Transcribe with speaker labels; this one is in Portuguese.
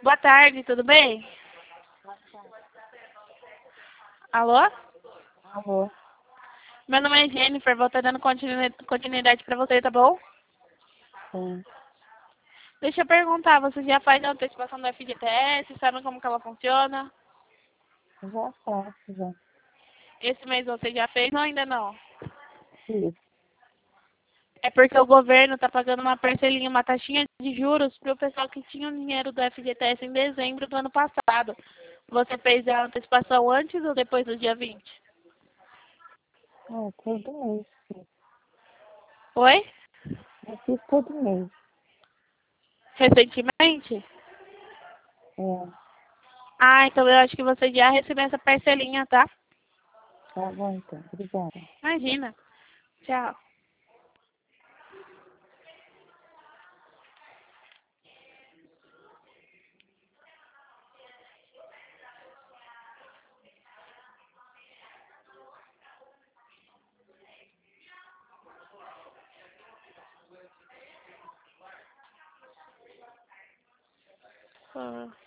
Speaker 1: Boa tarde, tudo bem? Alô?
Speaker 2: Alô?
Speaker 1: Meu nome é Jennifer, vou estar dando continuidade para você, tá bom?
Speaker 2: Sim.
Speaker 1: Deixa eu perguntar, você já faz a antecipação do FGTS? Sabe como que ela funciona?
Speaker 2: Já faço, já.
Speaker 1: Esse mês você já fez ou ainda não?
Speaker 2: Fiz.
Speaker 1: É porque o governo está pagando uma parcelinha, uma taxinha de juros para o pessoal que tinha o dinheiro do FGTS em dezembro do ano passado. Você fez a antecipação antes ou depois do dia 20?
Speaker 2: Todo mês. Fiz.
Speaker 1: Oi?
Speaker 2: Eu fiz todo mês.
Speaker 1: Recentemente?
Speaker 2: É,
Speaker 1: Ah, então eu acho que você já recebeu essa parcelinha, tá?
Speaker 2: tá bom então. Obrigada.
Speaker 1: Imagina. Tchau. Ah.